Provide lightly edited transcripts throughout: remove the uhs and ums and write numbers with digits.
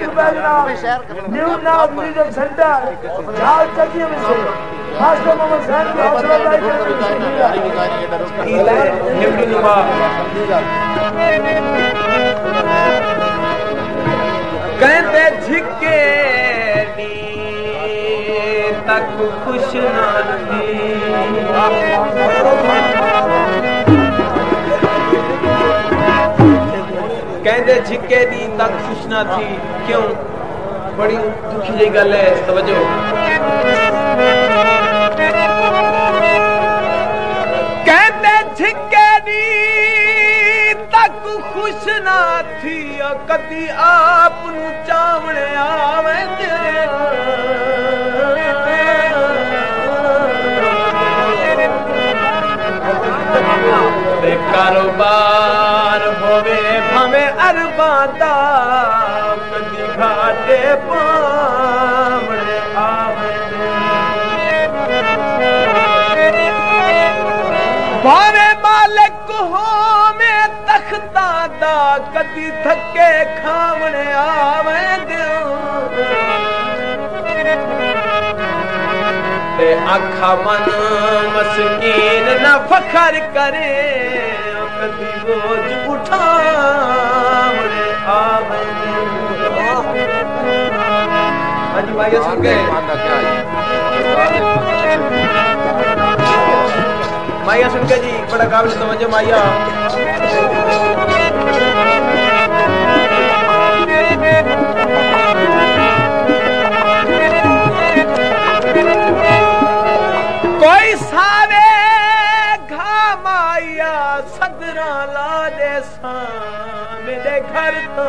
रुपए जनाब new now music centre झाल चकिया में से मास्टर मोहम्मद सैन की हौसला अफजाई कहते झिके दी तक खुश ना थी कहते झिके दी तक खुश ना थी क्यों बड़ी दुखी जी गल है तवज्जो कहते झिके दी तक खुश ना थी कदी आप नु चावणे आवे ते कारोबार होवे भावे अरबादा कदी घाटे पावणे आवे भावे मालिक हो में तख्ता दा कदी थके खावणे आवे ते आखा मन मस्कीन न फखर करे कदी बोझ उठावणे आवे आज भाई सुन गए माया सुन के जी बड़ा काबिल समझो माया कोई सारे घा माया सदरा ला दे मेरे घर तो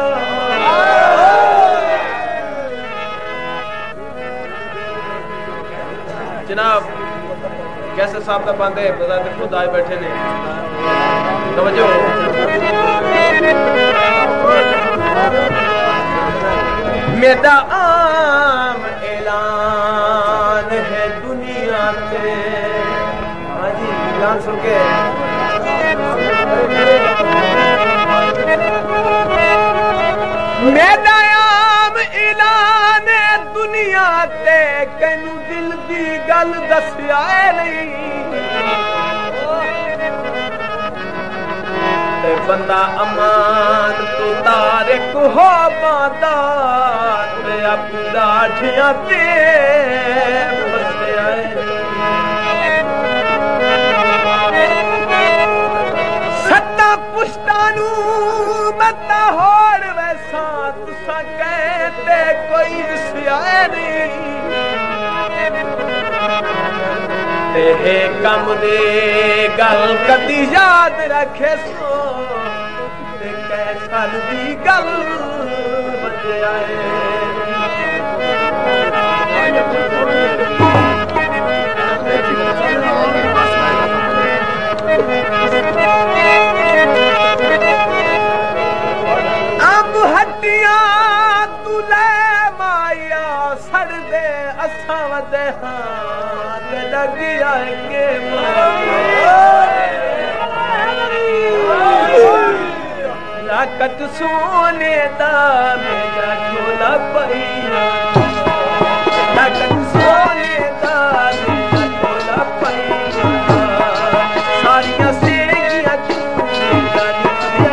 जनाब कैसे साहब का बंदे बजाते खुद आए बैठे ने तवज्जो मेरा आम ऐलान है दुनिया से हाजी ऐलान सुन के मेरा आम ऐलान है दुनिया ते कैनू दिल दी गल दसिया नहीं ते बंदा अमान तो तारिक हो बादा ते अपना ढिया ते बसिया सत्ता पुश्तानू मता होड़ वैसा तुसा कहते कोई सिया नहीं ते कम दे गल कदी याद रखे सो ते कैसा दी गल बजाए अब हड्डियां तुले माया सड़ दे असा वदे हाथ लग आएंगे लाकत सोने दा मेरा झोला पैया लाकत सोने दा मेरा झोला पैया सारिया सेगिया चूड़िया निकलिया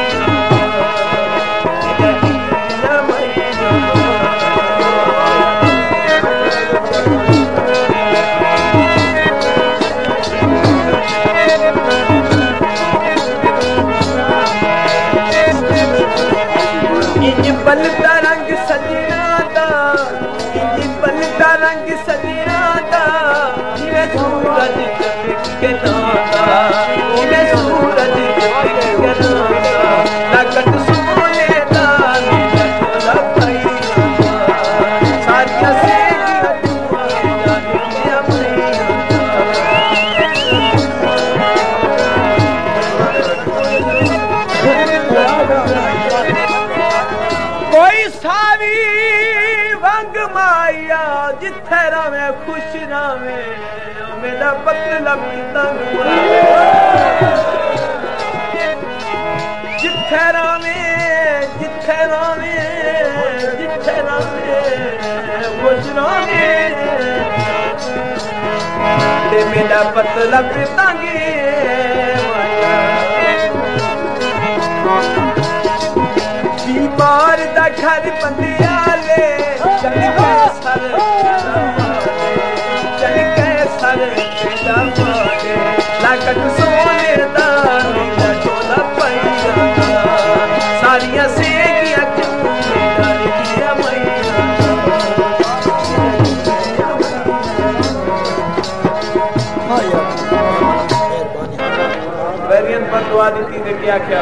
बलता रंग सजना दा बलता रंग सजना दा जिवे सूरज के नादा जिवे सूरज के नादा लागत सोने दा मेरा झोला पैया सारिया सेगिया चूड़िया निकलिया कोई सावी वंग माया जिथे रवे खुश रवे मेरा पतला तंग जिथे रवे जिथे रहे गुजराने ते मेरा मतलब तांगे बीमार दा घर बंदियाले चल के सर लागत सोने दा मेरा चोला पैया सारिया सेगिया मैया वैरियन पर दुआ दी थी क्या क्या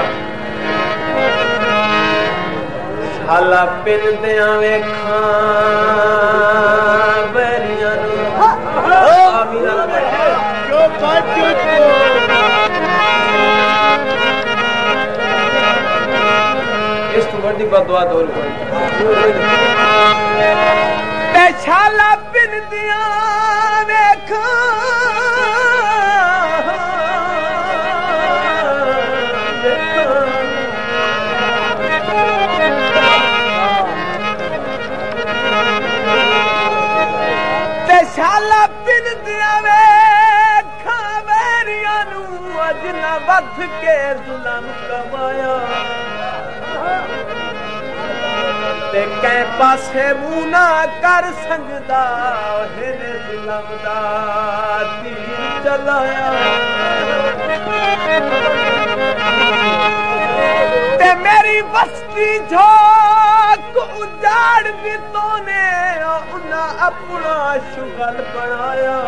हाला पिन दिया वेखा वैरियन इस तो बड़ी बदवा दौर छाला पिन दिया वेखा शाला पिन दिया वेखा वेरिया नू अज ना वध के जुल्म कमाया ते कै पासे मुंह ना कर संगदा हेने जुल्म दा तीर चलाया ते मेरी बस्ती झोंक उजाड़ दी तोने अपना शुगल बनाया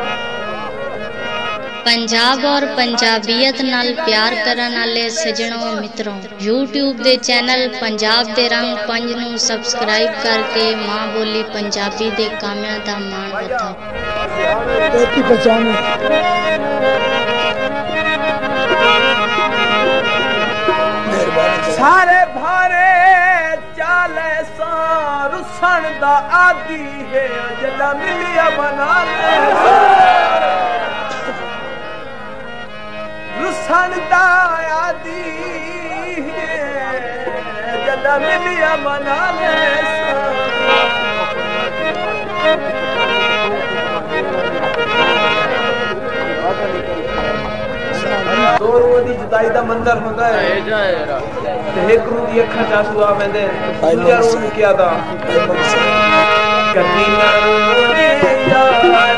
पंजाब और पंजाबीयत नाल प्यार करन वाले सजणों मित्रों YouTube दे चैनल पंजाब दे रंग 5 नू सबसक्राइब करके मां बोली पंजाबी दे कामियां दा मान वधाओ सारे भारे चाले रुसन दा आदि है जदा मिलिया बना ले रुसन दा आदि है जदा मिलिया बना ले दो रूह दी जुदाई दा मंजर होंदा है ते एक रूह दी अखां च आंसू आवेंदे दूजा रूह क्या दा कभी ना रोए यार हाय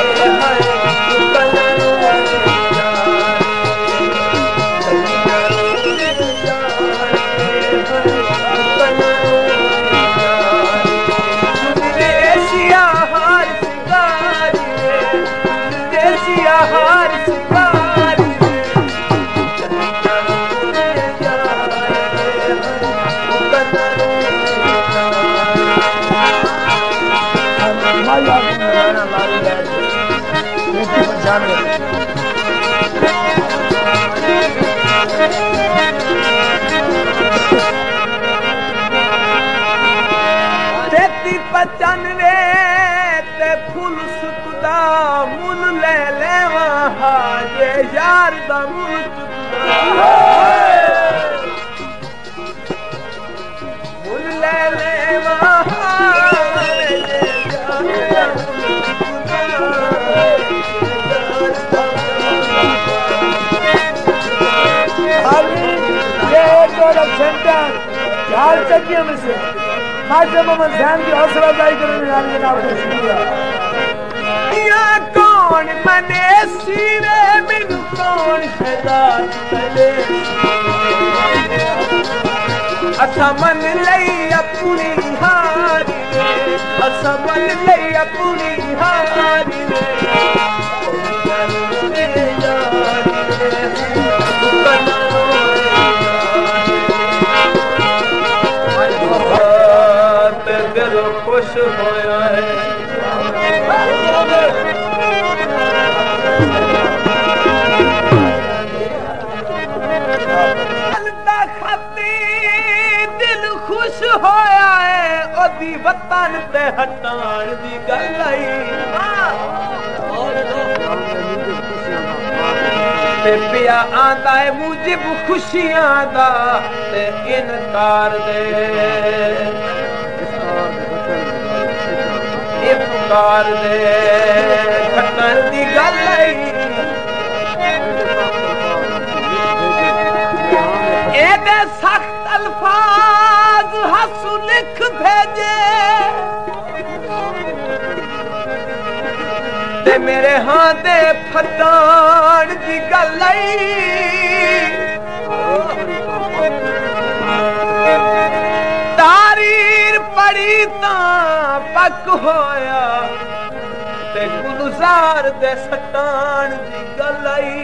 पचनवे ते फुल सुकदा मुल ले लेवा हाजे यार दा मुल मुल ले लेवा चार चक्कियों में से खाजा मोहम्मद जैन की हौसला अफजाई करने वाले जनाब को शुक्रिया। या कौन मने सीरे बिनु कौन हैदार चले असा मन लई अपनी हारी असा मन लई अपनी हारी खुश होया है दिल खुश होया है ओदी वतन ते हटान दी गल आई ते पिया आंदा है मुजिब खुशियां दा ते इनकार दे सरकार दे खटन दी गल एदे सख्त अल्फाज हंसू लिख भेजे ते मेरे हां दे फटान दी गल तारीर पड़ी तां पक होया ते गुलजार दे सटान दी गल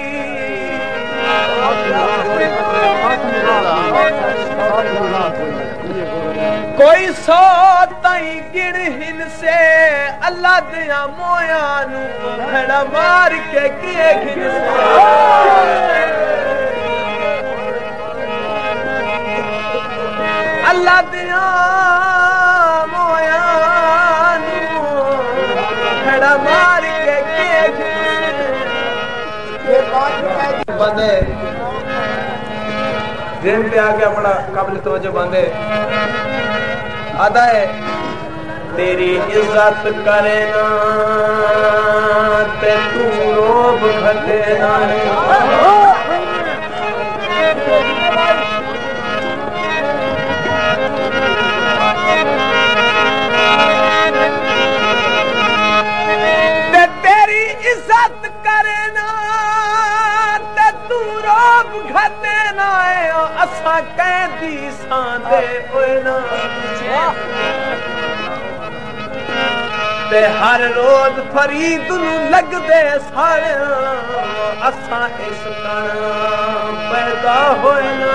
कोई सौ ताई गिण हिन से अल्लाह दिया मोया नू भेड़ा मार के किए गिन अल्लाह दिया मोया नू भेड़ा मार के किए बंदे दिन पे आके अपना काबिल तवज्जो बंदे आदा है तेरी इज्जत करे ना ते तू लोभ घटे ना ते तेरी इज्जत करे ना ते तू लोभ घटे ना असा कहदी सांदे ओए ना ते हर रोज फरीद नू लगदे सारे असा इस तरह पैदा होए ना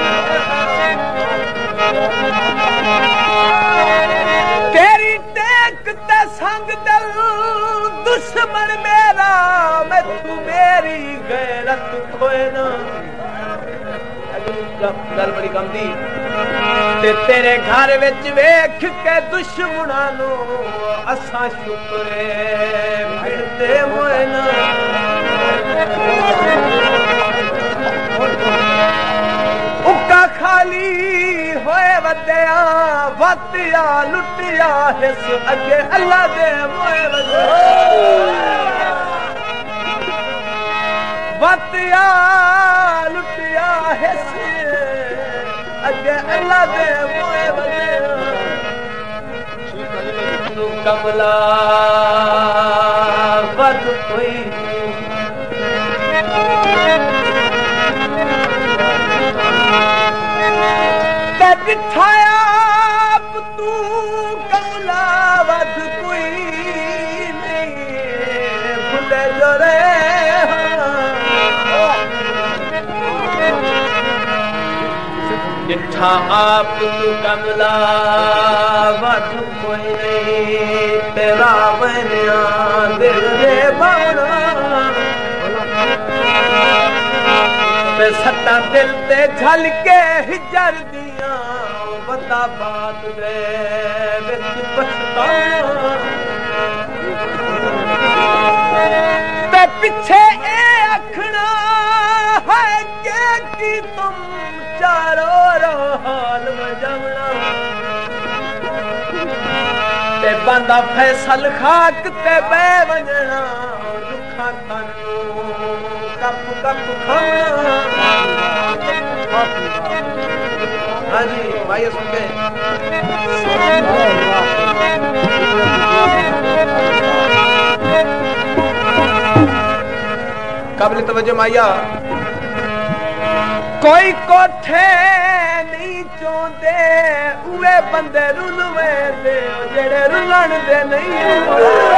तेरी टेक ते संग दिल दुश्मन मेरा मैं तू मेरी गैरत खोए ना गल बड़ी कम दी ते तेरे घर विच वेख के दुश्मनां नू असां शुक्रे मिलते होए ना उक्का खाली होए वदया वतिया लुटिया हिस अगे अल्लाह दे मोए वतिया लुटिया हिस अगे अल्लाह दे मोए तू कमला वद कोई ते बिठाया तू कमला वद कोई नहीं भुले जोरे जिठा आप तू कमला वट कोई नहीं तेरा बनिया दिल रे बावना ते सट्टा दिल ते झल के हिजर दिया बता बात दे विच पछताना ते पिछे ए अखना है कि तुम चारो हाल मजमना ते बंदा फैसल खाक ते बे वजना दुखा तन कप कप खाना हाँ जी भाई सुन के काबिल तवज्जो माया कोई कोठे नहीं चोंदे उए बंदे रुलवे दे जेड़े रुलन दे नहीं